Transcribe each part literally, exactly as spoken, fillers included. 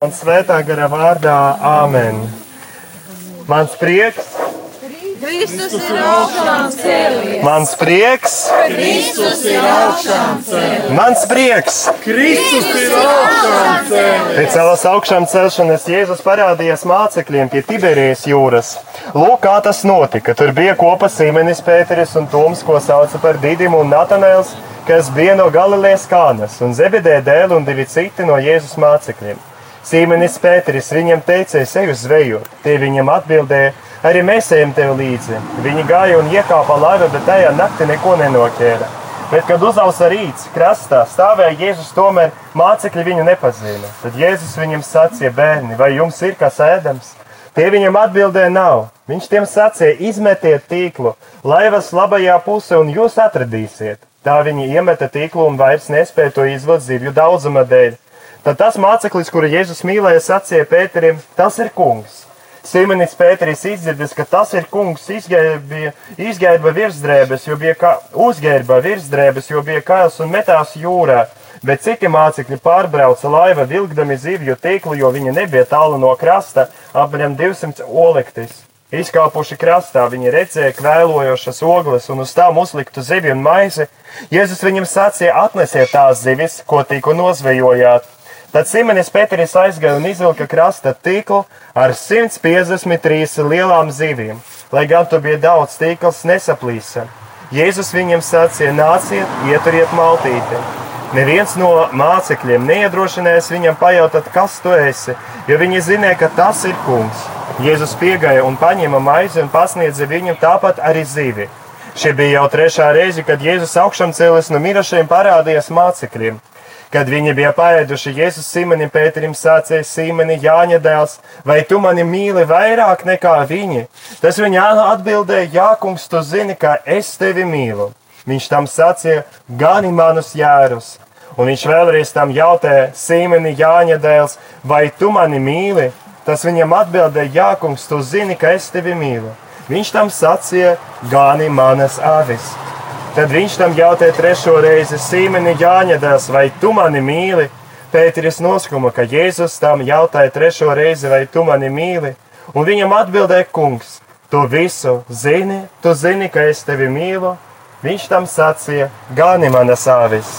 Un svētā gara vārdā, āmen. Mans prieks, Kristus ir augšām cēlies. mans prieks, Kristus ir augšām cēlies. mans prieks. Kristus ir augšām cēlies. Pēc savas augšām celšanas Jēzus parādījās mācekļiem pie Tiberijas jūras. Lūk, kā tas notika. Tur bija kopā Sīmenis Pēteris un Toms, ko sauca par Didimu, un Natanēls, kas bija no Galilejas Kānas, un Zebedēja dēli un divi citi no Jēzus mācekļiem. Sīmenis Pēteris viņam teica, es eju zvejot. Tie viņam atbildēja, arī mēs ejam tev līdzi. Viņi gāja un iekāpa laivā, bet tajā naktī neko nenoķēra. Bet, kad uzausa rīts krastā, stāvēja Jēzus, tomēr mācekļi viņu nepazīna. Tad Jēzus viņam sacīja, bērni, vai jums ir kas ēdams? Tie viņam atbildēja, nav. Viņš tiem sacīja, izmetiet tīklu laivas labajā pusē un jūs atradīsiet. Tā viņi iemeta tīklu un vairs nespēja to izvilkt zivju daudzuma dēļ. Tad tas māceklis, kuru Jēzus mīlēja, sacīja Pēterim, tas ir kungs. Sīmenis Pēteris izdzirdis, ka tas ir kungs, izgērba, izgērba virsdrēbes, jo bija kā, uzgērba virsdrēbes, jo bija kājas un metās jūrā. Bet citi mācekļi pārbrauca laiva vilkdami zivju tīklu, jo viņi nebija tālu no krasta, apmēram divsimt olektis. Izkāpuši krastā, viņi redzēja kvēlojošas ogles un uz tām uzliktu zivi un maizi. Jēzus viņam sacīja, atnesiet tās zivis, ko tikko nozvejojāt. Tad Sīmenis Pēteris aizgāja un izvilka krasta tīklu ar simt piecdesmit trīs lielām zivīm, lai gan tur bija daudz, tīkls nesaplīsa. Jēzus viņam sacīja, nāciet, ieturiet maltīti. Neviens no mācekļiem neiedrošinājās viņam pajautāt, kas tu esi, jo viņi zināja, ka tas ir kungs. Jēzus piegāja un paņēma maizi un pasniedza viņam tāpat arī zivi. Šī bija jau trešā reize, kad Jēzus augšām cēlies no mirušajiem parādījās mācekļiem. Kad viņi bija paēduši, Jēzus Sīmenim Pēterim sacīja, Sīmeni, Jāņa dēls, vai tu mani mīli vairāk nekā viņi? Tas viņa atbildēja, jā, kungs, tu zini, ka es tevi mīlu. Viņš tam sacīja, gani manus jērus. Un viņš vēlreiz tam jautāja, Sīmeni, Jāņa dēls, vai tu mani mīli? Tas viņam atbildēja, jā, kungs, tu zini, ka es tevi mīlu. Viņš tam sacīja, gani manas avis. Tad viņš tam jautāja trešo reizi, Sīmeni, Jāņa dēls, vai tu mani mīli? Pēteris noskuma, ka Jēzus tam jautāja trešo reizi, vai tu mani mīli? Un viņam atbildēja, kungs, tu visu zini, tu zini, ka es tevi mīlu. Viņš tam sacīja, gani manas avis.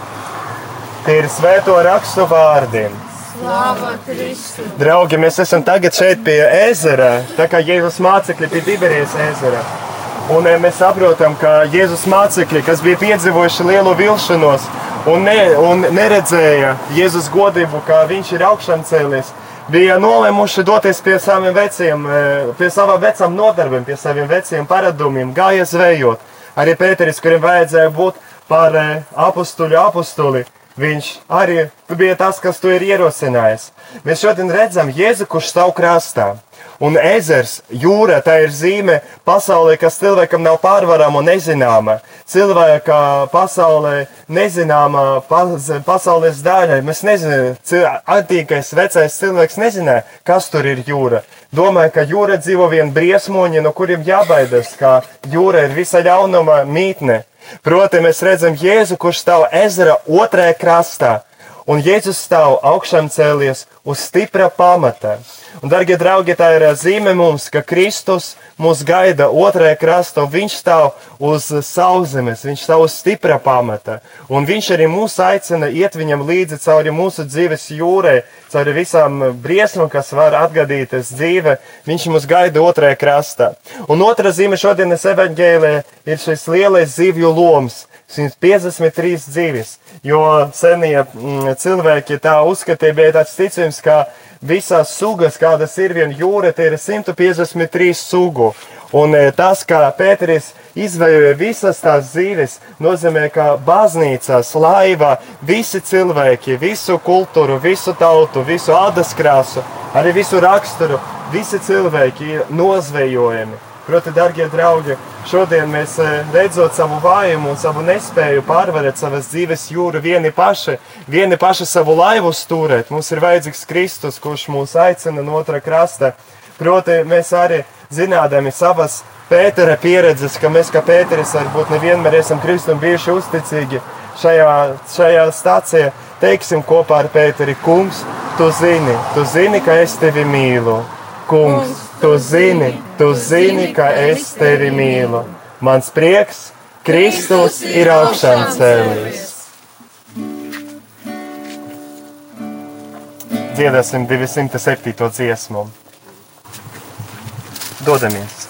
Tie ir svēto rakstu vārdiem. Slāva Kristu. Draugi, mēs esam tagad šeit pie ezera, tā kā Jēzus mācekļi pie Tiberijas ezera. Un mēs saprotam, ka Jēzus mācekļi, kas bija piedzīvojuši lielu vilšanos un, ne, un neredzēja Jēzus godību, kā viņš ir augšām cēlies, bija nolēmuši doties pie saviem veciem, pie savām vecām nodarbiem, pie saviem veciem paradumiem, gāja zvejot. Arī Pēteris, kuriem vajadzēja būt par apustuļu apustuli, viņš arī bija tas, kas to ir ierosinājis. Mēs šodien redzam Jēzu, kurš stāv krastā. Un ezers, jūra, tā ir zīme pasaulē, kas cilvēkam nav pārvarama un nezināma. Cilvēka pasaulē nezināma pasaules daļa. Mēs nezinām, antīkais vecais cilvēks nezināja, kas tur ir jūra. Domāju, ka jūra dzīvo vien briesmoņi, no kuriem jābaidās, ka jūra ir visa ļaunuma mītne. Proti, mēs redzam Jēzu, kurš stāv ezera otrajā krastā. Un Jēzus stāv augšām cēlies uz stipra pamata. Un, dargie draugi, tā ir zīme mums, ka Kristus mūs gaida otrajā krastā, un viņš stāv uz sauszemes, viņš stāv uz stipra pamata. Un viņš arī mūs aicina iet viņam līdzi cauri mūsu dzīves jūrai, cauri visām briesmām, kas var atgadīties dzīve. Viņš mūs gaida otrajā krastā. Un otra zīme šodienas evaņģēlē ir šis lielais zivju loms. simt piecdesmit trīs dzīves, jo senie mm, cilvēki tā uzskatīja, bija tāds ticījums, ka visās sugas, kādas ir vien jūra, tie ir simt piecdesmit trīs sugu. Un tas, kā Pēteris izvējoja visas tās dzīves, nozīmē, ka baznīcās, laivā, visi cilvēki, visu kultūru, visu tautu, visu ādas krāsu, arī visu raksturu, visi cilvēki ir nozvejojami. Proti, dargie draugi, šodien mēs redzot savu vājumu un savu nespēju pārvarēt savas dzīves jūru vieni paši, vieni paši savu laivu stūrēt. Mums ir vajadzīgs Kristus, kurš mūs aicina no otra krasta. Proti, mēs arī zinādami savas Pētera pieredzes, ka mēs kā Pēteris varbūt nevienmēr esam Kristum bijuši uzticīgi šajā, šajā stācijā, teiksim kopā ar Pēteri, kungs, tu zini, tu zini, ka es tevi mīlu. Kungs, tu zini, tu zini, ka es tevi mīlu. Mans prieks, Kristus ir augšām cēlies. Dziedāsim divsimt septīto dziesmu. Dodamies.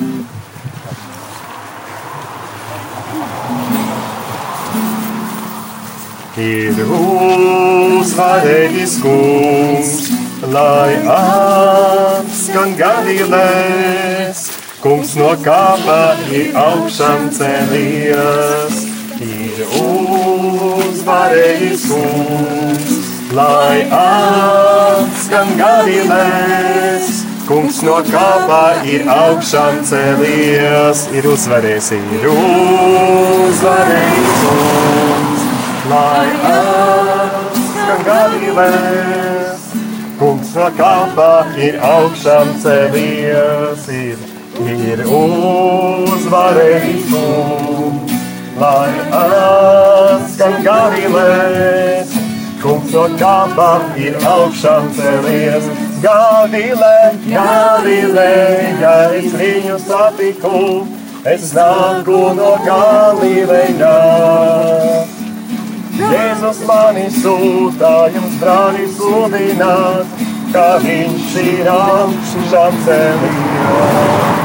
Ir uzvarējis kungs, lai atskan Galilēs. Kungs no kāpa ir augšām cēlies. Ir uzvarējis kungs, lai atskan Galilēs. Kungs no kāpa ir augšām cēlies. Ir uzvarējis, ir uzvarējis kungs, lai atskan Galilēs. Kungs no kāpa ir augšām cēlies. Ir, ir uzvarējis kungs, lai atskan Galilēs. Kungs no kāpa ir augšām cēlies. Galilē, Galilē, ja es viņu satiku, es nāku no Galilejā. Jēzus mani sūtā jums, brāļi, sludināt, ka viņš ir augšām cēlies.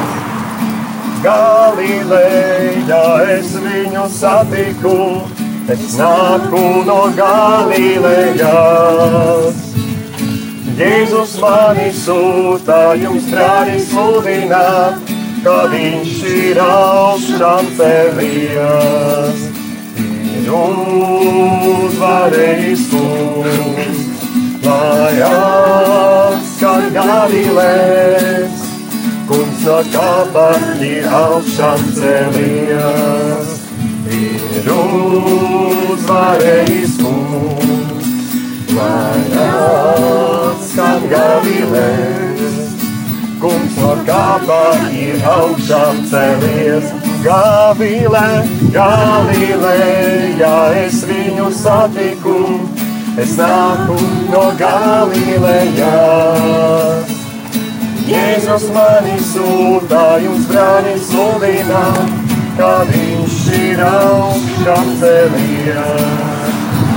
Galilejā es viņu satiku, es nāku no Galilejās. Jēzus mani sūtā jums, brāļi, sludināt, ka viņš ir augšām cēlies. Uzvarējis kungs, lai atskan Galilēs. Kungs no kāpa ir augšām cēlies. Ir uzvarējis kungs, lai atskan Galilēs. Kungs no kāpa ir augšām cēlies. Galilē, Galilē, ja es viņu satiku, es nāku no Galilejās. Jēzus mani sūtā jums, brāļi, sludināt, ka viņš ir augšām cēlies.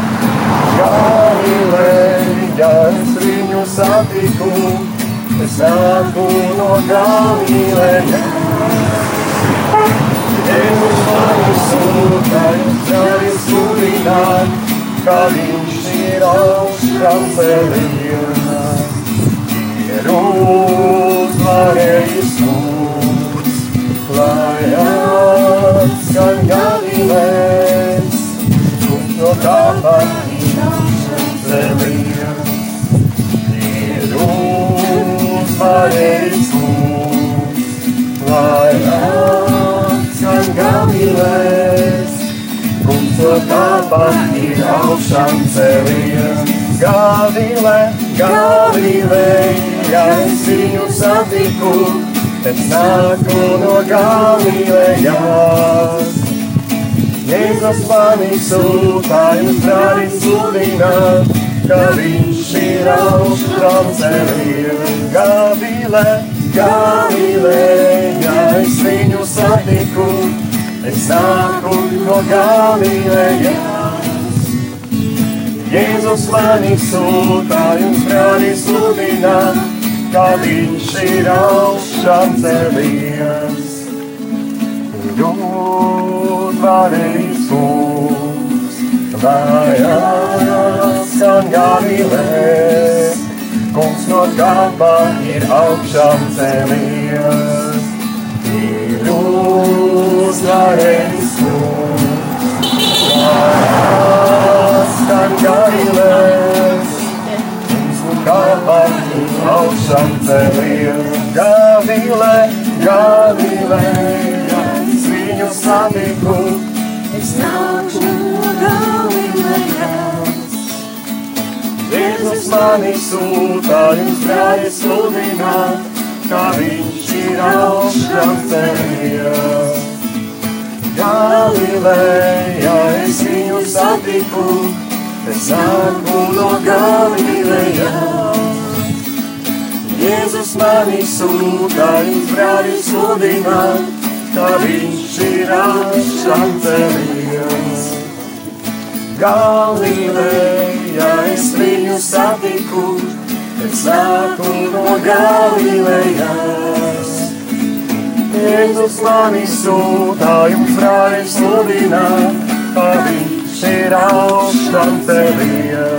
Galilē, ja es viņu satiku, es nāku no Galilejās. Jēzus mani sūtā jums, brāļi, sludināt, ka viņš ir augšām cēlies. Ir uzvarējis kungs, lai atskan Galilēs. Kungs no kāpa ir augšām cēlies. Ir uzvarējis kungs, lai atskan Galilēs. Kungs no kāpa ir augšām cēlies. Galilē, Galilē, ja es viņu satiku, es nāku no Galilejās. Jēzus mani sūtā jums, brāļi, sludināt, ka viņš ir augšām cēlies. Galilē, Galilē, ja es viņu satiku, es nāku no Galilejās. Jēzus mani sūtā jums, brāļi, sludināt, ka viņš ir augšām cēlies. Ir uzvarējis kungs, lai atskan Galilēs. Kungs no kāpa ir augšām cēlies. Ir uzvarējis kungs, lai atskan Galilēs. Kungs no kāpa ir augšām cēlies. Galilē, Galilē, ja es viņu satiku, es nāku no Galilejās. Jēzus mani sūtā jums, brāļi, sludināt, ka viņš ir augšām cēlies. Galilejā es viņu satiku, es nāku no Galilejās. Jēzus mani sūta jums, brāļi, sludināt, ka viņš ir augšām cēlies. Galilejā es viņu satiku, es nāku no Galilejās. Jēzus mani sūta jums, brāļi, sludināt, ka viņš ir augšām cēlies.